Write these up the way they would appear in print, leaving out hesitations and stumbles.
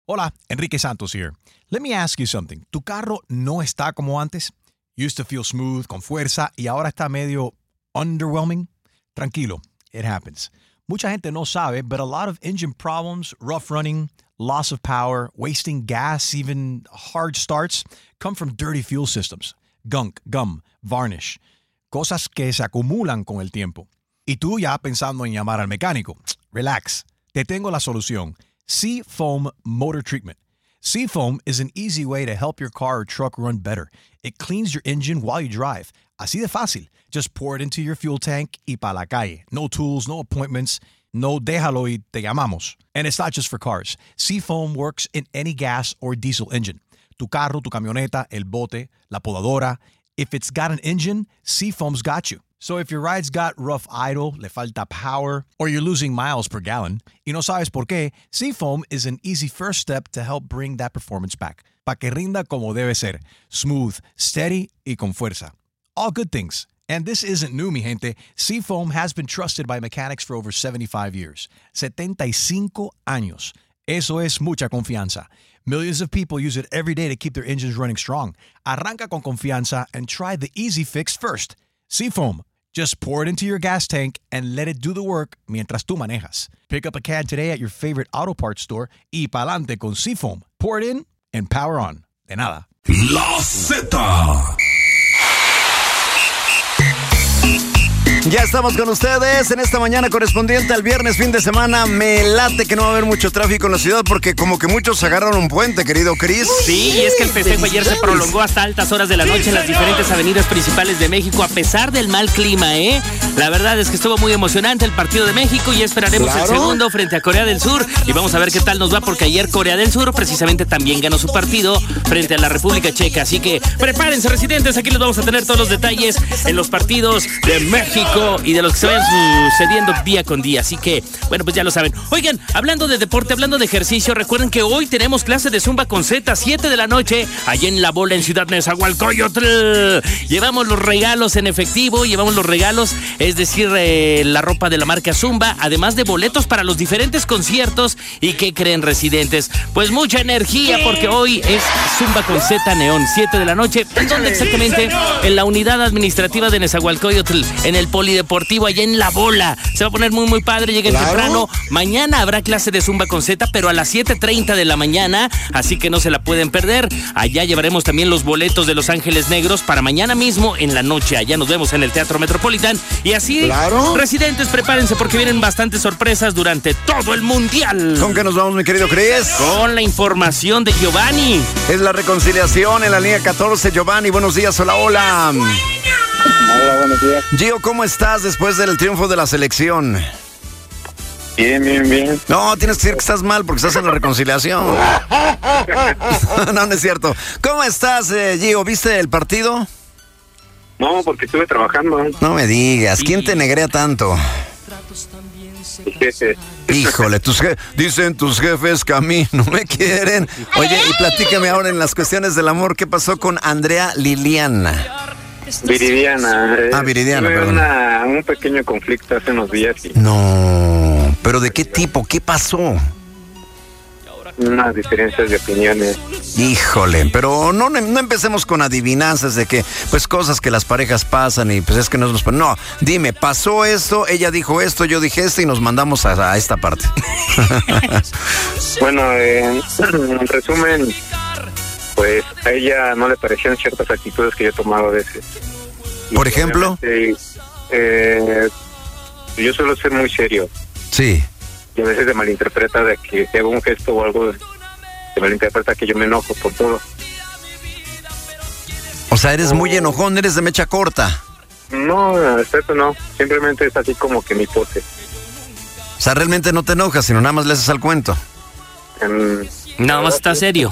Hola, Enrique Santos here. Let me ask you something. ¿Tu carro no está como antes? Used to feel smooth, con fuerza, y ahora está medio underwhelming? Tranquilo, it happens. Mucha gente no sabe, but a lot of engine problems, rough running, loss of power, wasting gas, even hard starts, come from dirty fuel systems. Gunk, gum, varnish. Cosas que se acumulan con el tiempo. Y tú ya pensando en llamar al mecánico. Relax. Te tengo la solución. Seafoam Motor Treatment. Seafoam is an easy way to help your car or truck run better. It cleans your engine while you drive. Así de fácil. Just pour it into your fuel tank y pa' la calle. No tools, no appointments. No déjalo y te llamamos. And it's not just for cars. Seafoam works in any gas or diesel engine. Tu carro, tu camioneta, el bote, la podadora. If it's got an engine, Seafoam's got you. So if your ride's got rough idle, le falta power, or you're losing miles per gallon, y no sabes por qué, Seafoam is an easy first step to help bring that performance back. Pa' que rinda como debe ser. Smooth, steady, y con fuerza. All good things. And this isn't new, mi gente. Seafoam has been trusted by mechanics for over 75 years. 75 años. Eso es mucha confianza. Millions of people use it every day to keep their engines running strong. Arranca con confianza and try the easy fix first. Seafoam. Just pour it into your gas tank and let it do the work mientras tú manejas. Pick up a can today at your favorite auto parts store y pa'lante con Seafoam. Pour it in and power on. De nada. La Z. Ya estamos con ustedes en esta mañana correspondiente al viernes, fin de semana. Me late que no va a haber mucho tráfico en la ciudad porque como que muchos agarraron un puente, querido Chris. Sí, y es que el festejo ayer se prolongó hasta altas horas de la noche en las diferentes avenidas principales de México a pesar del mal clima, ¿eh? La verdad es que estuvo muy emocionante el partido de México y esperaremos el segundo frente a Corea del Sur y vamos a ver qué tal nos va porque ayer Corea del Sur precisamente también ganó su partido frente a la República Checa. Así que prepárense, residentes, aquí les vamos a tener todos los detalles en los partidos de México y de los que se vayan sucediendo día con día. Así que, bueno, pues ya lo saben. Oigan, hablando de deporte, hablando de ejercicio, recuerden que hoy tenemos clase de Zumba con Z, 7 de la noche, allá en La Bola, en Ciudad Nezahualcóyotl. Llevamos los regalos en efectivo, llevamos los regalos, es decir, la ropa de la marca Zumba, además de boletos para los diferentes conciertos. ¿Y qué creen, residentes? Pues mucha energía, porque hoy es Zumba con Z Neón, 7 de la noche. ¿En dónde exactamente? En la unidad administrativa de Nezahualcóyotl, en el polideportivo, allá en La Bola. Se va a poner muy, muy padre, lleguen temprano. Mañana habrá clase de Zumba con Z, pero a las 7:30 de la mañana, así que no se la pueden perder. Allá llevaremos también los boletos de Los Ángeles Negros para mañana mismo en la noche. Allá nos vemos en el Teatro Metropolitan. Y así, residentes, prepárense porque vienen bastantes sorpresas durante todo el Mundial. ¿Con qué nos vamos, mi querido Chris? Con la información de Giovanni. Es la reconciliación en la línea 14. Giovanni, buenos días, hola, hola. Hola, buenos días. Gio, ¿cómo estás después del triunfo de la selección? Bien. No, tienes que decir que estás mal porque estás en la reconciliación. No es cierto. ¿Cómo estás, Gio? ¿Viste el partido? No, porque estuve trabajando. No me digas, ¿quién te negrea tanto? Mis jefes. Híjole, dicen tus jefes que a mí no me quieren. Oye, y platícame ahora en las cuestiones del amor, ¿qué pasó con Andrea Liliana? Viridiana. Viridiana, tuve perdón. Un pequeño conflicto hace unos días. No, ¿pero de qué tipo? ¿Qué pasó? Unas diferencias de opiniones. Híjole, pero no empecemos con adivinanzas de que, pues, cosas que las parejas pasan y pues es que no nos... No, dime, pasó esto, ella dijo esto, yo dije esto y nos mandamos a esta parte. Bueno, en resumen, pues a ella no le parecían ciertas actitudes que yo tomaba a veces. ¿Por ejemplo? Yo suelo ser muy serio. Sí. Y a veces se malinterpreta de que si hago un gesto o algo, se malinterpreta que yo me enojo por todo. O sea, eres muy enojón, eres de mecha corta. No, respecto no. Simplemente es así como que mi pose. O sea, realmente no te enojas, sino nada más le haces al cuento. Nada más está serio.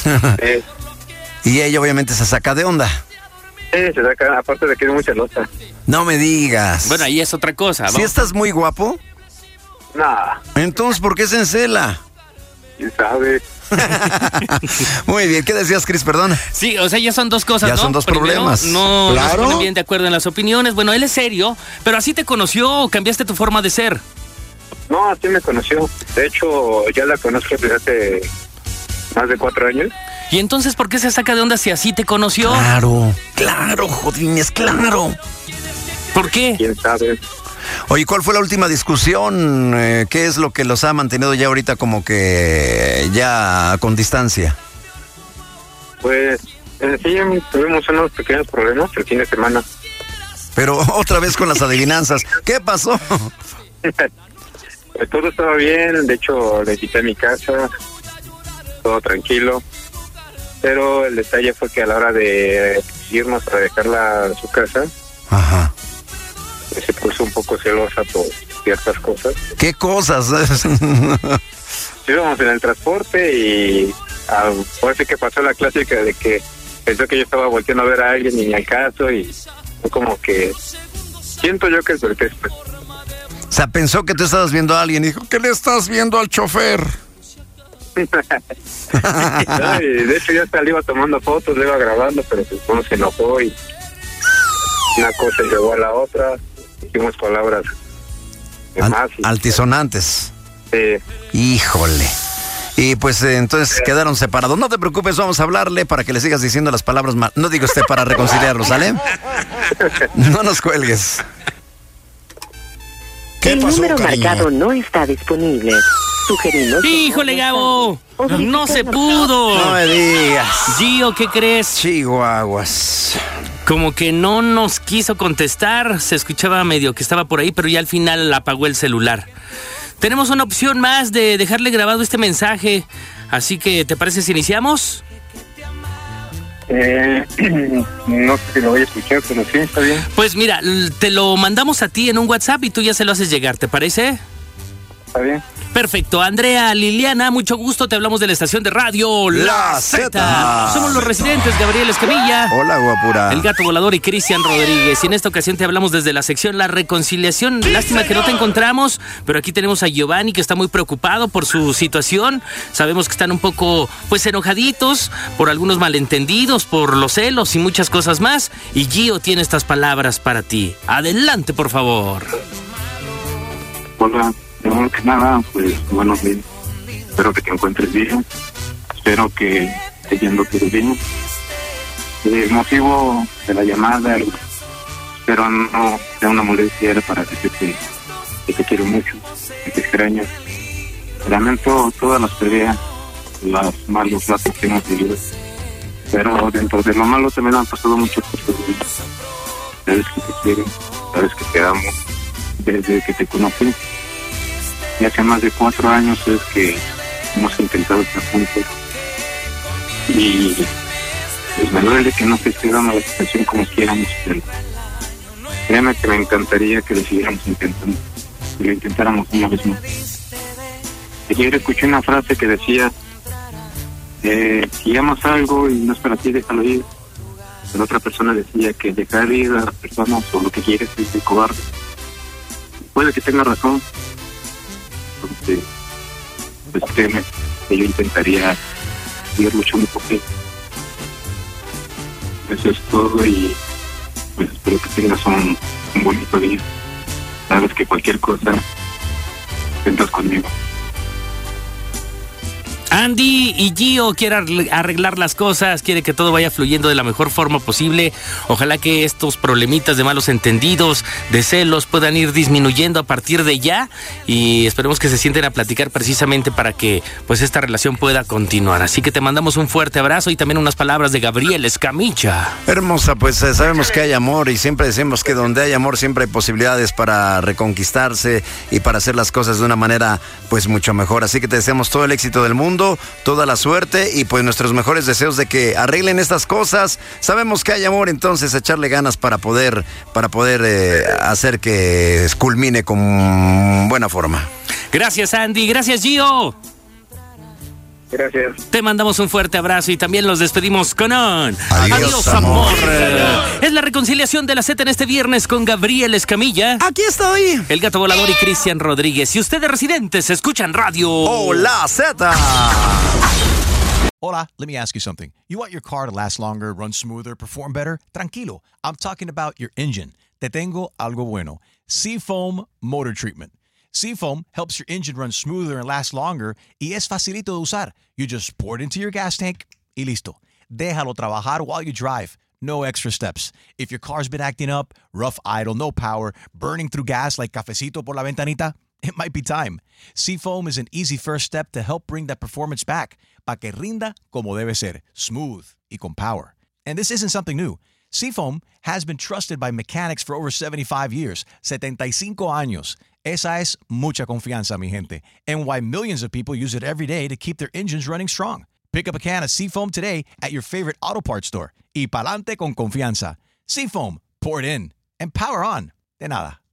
Y ella obviamente se saca de onda. Sí, se saca, aparte de que es muy celosa. No me digas. Bueno, ahí es otra cosa. ¿Sí estás muy guapo? Nah. Entonces, ¿por qué se encela? ¿Quién sabe? Muy bien, ¿qué decías, Chris? Perdón. Sí, o sea, ya son dos cosas, ya ¿no? Son dos Primero, problemas. No ¿Claro? se ponen bien de acuerdo en las opiniones. Bueno, él es serio, pero ¿así te conoció o cambiaste tu forma de ser? No, así me conoció. De hecho, ya la conozco desde hace más de 4 años. ¿Y entonces por qué se saca de onda si así te conoció? Claro, Jodines, claro. ¿Por qué? ¿Quién sabe? Oye, ¿cuál fue la última discusión? ¿Qué es lo que los ha mantenido ya ahorita como que ya con distancia? Pues sí, tuvimos unos pequeños problemas el fin de semana. Pero otra vez con las adivinanzas. ¿Qué pasó? Pues todo estaba bien, de hecho le quité a mi casa, todo tranquilo. Pero el detalle fue que a la hora de irnos para dejarla a su casa, Ajá. pues se puso un poco celosa por ciertas cosas. ¿Qué cosas? Íbamos en el transporte y parece que pasó la clásica de que pensó que yo estaba volteando a ver a alguien y ni al caso, y fue como que siento yo que es pretexto. O sea, pensó que tú estabas viendo a alguien y dijo, ¿qué le estás viendo al chofer? No, y de hecho yo hasta le iba tomando fotos, le iba grabando, pero pues uno se enojó y una cosa llegó a la otra, dijimos palabras de más. Altisonantes. Híjole. Y pues entonces quedaron separados. No te preocupes, vamos a hablarle para que le sigas diciendo las palabras mal. No digo para reconciliarlos, ¿sale? No nos cuelgues. El número cariño? marcado no está disponible. Sugerimos... ¡Híjole, Gabo! ¡No se pudo! No me digas. Gio, ¿qué crees? Chihuahuas. Como que no nos quiso contestar. Se escuchaba medio que estaba por ahí, pero ya al final apagó el celular. Tenemos una opción más de dejarle grabado este mensaje. Así que, ¿te parece si iniciamos? No sé si lo voy a escuchar, pero sí, está bien. Pues mira, te lo mandamos a ti en un WhatsApp y tú ya se lo haces llegar, ¿te parece? Está bien. Perfecto. Andrea, Liliana, mucho gusto. Te hablamos de la estación de radio La Z. Somos los residentes, Gabriel Escamilla. Hola, guapura. El Gato Volador y Cristian Rodríguez. Y en esta ocasión te hablamos desde la sección La Reconciliación. Lástima que no te encontramos, pero aquí tenemos a Giovanni, que está muy preocupado por su situación. Sabemos que están un poco, pues, enojaditos por algunos malentendidos, por los celos y muchas cosas más. Y Gio tiene estas palabras para ti. Adelante, por favor. Hola, primero que nada, pues buenos días. Espero que te encuentres bien. Espero que estés yendo todo bien. El motivo de la llamada, espero no sea una molestia, era para decirte que te quiero mucho, que te extraño. Lamento todas las peleas, los malos ratos que hemos vivido. Pero dentro de lo malo también han pasado muchas cosas. Sabes que te quiero, sabes que te amo. Desde que te conocí, y hace más de 4 años es que hemos intentado estar juntos. Y pues me duele que no se esté dando la situación como quieramos, pero créeme que me encantaría que lo siguiéramos intentando, que lo intentáramos una vez más. Ayer escuché una frase que decía, si amas algo y no es para ti, déjalo ir. La otra persona decía que dejar ir a las personas o lo que quieres es de cobarde. Puede que tenga razón, porque pues créeme que yo intentaría seguir luchando por ti. Eso es todo y pues espero que tengas un bonito día. Sabes que cualquier cosa cuentas conmigo. Andy y Gio quiere arreglar las cosas, quiere que todo vaya fluyendo de la mejor forma posible. Ojalá que estos problemitas de malos entendidos, de celos, puedan ir disminuyendo a partir de ya. Y esperemos que se sienten a platicar precisamente para que pues esta relación pueda continuar. Así que te mandamos un fuerte abrazo y también unas palabras de Gabriel Escamilla. Hermosa, pues sabemos que hay amor y siempre decimos que donde hay amor siempre hay posibilidades para reconquistarse y para hacer las cosas de una manera pues mucho mejor. Así que te deseamos todo el éxito del mundo, toda la suerte y pues nuestros mejores deseos de que arreglen estas cosas. Sabemos que hay amor, entonces echarle ganas para poder hacer que culmine con buena forma. Gracias, Andy. Gracias, Gio. Gracias. Te mandamos un fuerte abrazo y también los despedimos con un Adiós, amor. Es la reconciliación de la Z en este viernes con Gabriel Escamilla, Aquí estoy. el Gato Volador y Cristian Rodríguez. Y ustedes, residentes, escuchan radio. Hola, Z. Hola, let me ask you something. You want your car to last longer, run smoother, perform better? Tranquilo, I'm talking about your engine. Te tengo algo bueno. Seafoam Motor Treatment. Seafoam helps your engine run smoother and last longer y es facilito de usar. You just pour it into your gas tank y listo. Déjalo trabajar while you drive. No extra steps. If your car's been acting up, rough idle, no power, burning through gas like cafecito por la ventanita, it might be time. Seafoam is an easy first step to help bring that performance back, pa que rinda como debe ser, smooth y con power. And this isn't something new. Seafoam has been trusted by mechanics for over 75 years, 75 años. Esa es mucha confianza, mi gente, and why millions of people use it every day to keep their engines running strong. Pick up a can of Seafoam today at your favorite auto parts store. Y pa'lante con confianza. Seafoam, pour it in, and power on. De nada.